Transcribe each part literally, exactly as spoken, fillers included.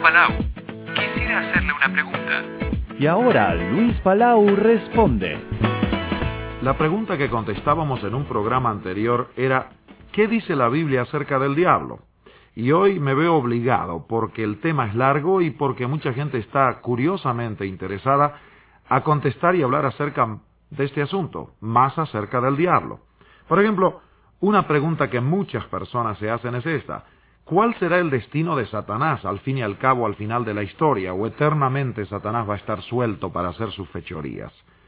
Palau. Quisiera hacerle una pregunta. Y ahora Luis Palau responde. La pregunta que contestábamos en un programa anterior era ¿qué dice la Biblia acerca del diablo? Y hoy me veo obligado, porque el tema es largo y porque mucha gente está curiosamente interesada, a contestar y hablar acerca de este asunto, más acerca del diablo. Por ejemplo, una pregunta que muchas personas se hacen es esta: ¿cuál será el destino de Satanás al fin y al cabo al final de la historia? ¿O eternamente Satanás va a estar suelto para hacer sus fechorías?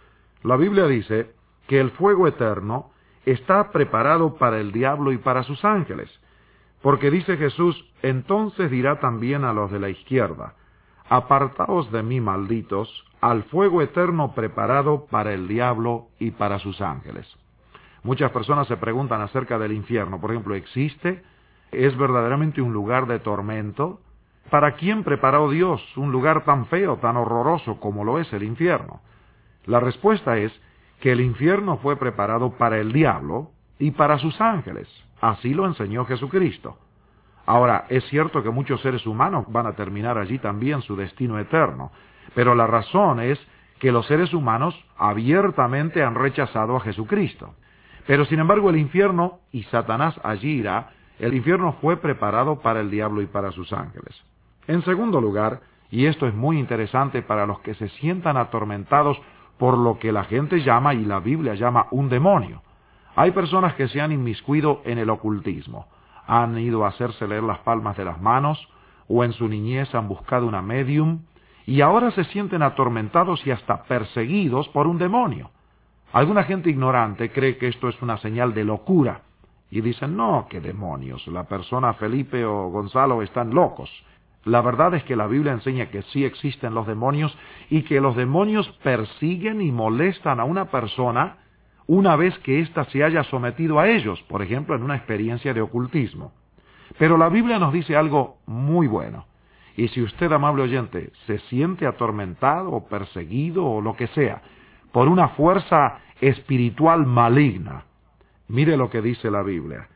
La Biblia dice que el fuego eterno está preparado para el diablo y para sus ángeles. Porque dice Jesús, entonces dirá también a los de la izquierda, apartaos de mí, malditos, al fuego eterno preparado para el diablo y para sus ángeles. Muchas personas se preguntan acerca del infierno. Por ejemplo, ¿existe? ¿Es verdaderamente un lugar de tormento? ¿Para quién preparó Dios un lugar tan feo, tan horroroso como lo es el infierno? La respuesta es que el infierno fue preparado para el diablo y para sus ángeles. Así lo enseñó Jesucristo. Ahora, es cierto que muchos seres humanos van a terminar allí también su destino eterno, pero la razón es que los seres humanos abiertamente han rechazado a Jesucristo. Pero sin embargo el infierno, y Satanás allí irá, el infierno fue preparado para el diablo y para sus ángeles. En segundo lugar, y esto es muy interesante para los que se sientan atormentados por lo que la gente llama y la Biblia llama un demonio. Hay personas que se han inmiscuido en el ocultismo, han ido a hacerse leer las palmas de las manos, o en su niñez han buscado una medium, y ahora se sienten atormentados y hasta perseguidos por un demonio. Alguna gente ignorante cree que esto es una señal de locura, y dicen, no, qué demonios, la persona Felipe o Gonzalo están locos. La verdad es que la Biblia enseña que sí existen los demonios, y que los demonios persiguen y molestan a una persona una vez que ésta se haya sometido a ellos, por ejemplo, en una experiencia de ocultismo. Pero la Biblia nos dice algo muy bueno. Y si usted, amable oyente, se siente atormentado o perseguido o lo que sea, por una fuerza espiritual maligna, mire lo que dice la Biblia.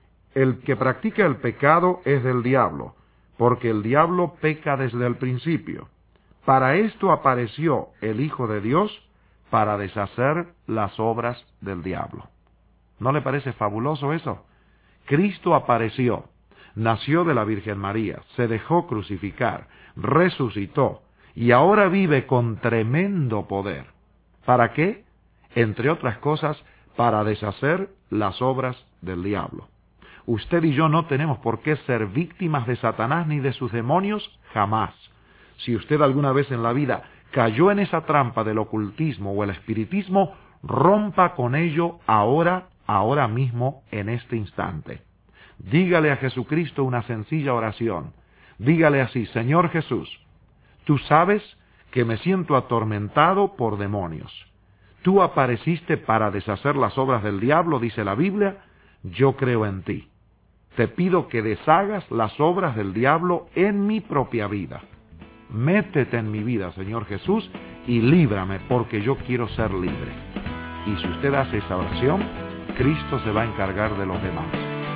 El que practica el pecado es del diablo, porque el diablo peca desde el principio. Para esto apareció el Hijo de Dios, para deshacer las obras del diablo. ¿No le parece fabuloso eso? Cristo apareció, nació de la Virgen María, se dejó crucificar, resucitó, y ahora vive con tremendo poder. ¿Para qué? Entre otras cosas, para deshacer las obras del diablo. Usted y yo no tenemos por qué ser víctimas de Satanás ni de sus demonios, jamás. Si usted alguna vez en la vida cayó en esa trampa del ocultismo o el espiritismo, rompa con ello ahora, ahora mismo, en este instante. Dígale a Jesucristo una sencilla oración. Dígale así, Señor Jesús, tú sabes que me siento atormentado por demonios. Tú apareciste para deshacer las obras del diablo, dice la Biblia, yo creo en ti. Te pido que deshagas las obras del diablo en mi propia vida. Métete en mi vida, Señor Jesús, y líbrame, porque yo quiero ser libre. Y si usted hace esa oración, Cristo se va a encargar de los demás.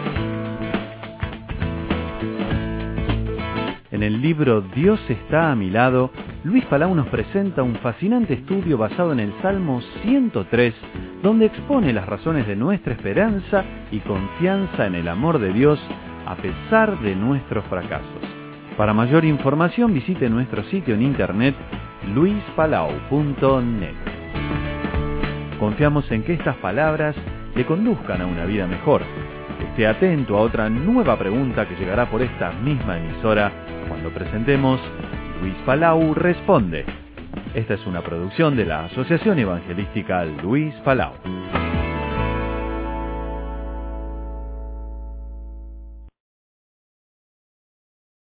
En el libro Dios está a mi lado, Luis Palau nos presenta un fascinante estudio basado en el Salmo ciento tres, donde expone las razones de nuestra esperanza y confianza en el amor de Dios a pesar de nuestros fracasos. Para mayor información visite nuestro sitio en internet luis palau punto net. Confiamos en que estas palabras le conduzcan a una vida mejor. Esté atento a otra nueva pregunta que llegará por esta misma emisora cuando presentemos Luis Palau Responde. Esta es una producción de la Asociación Evangelística Luis Palau.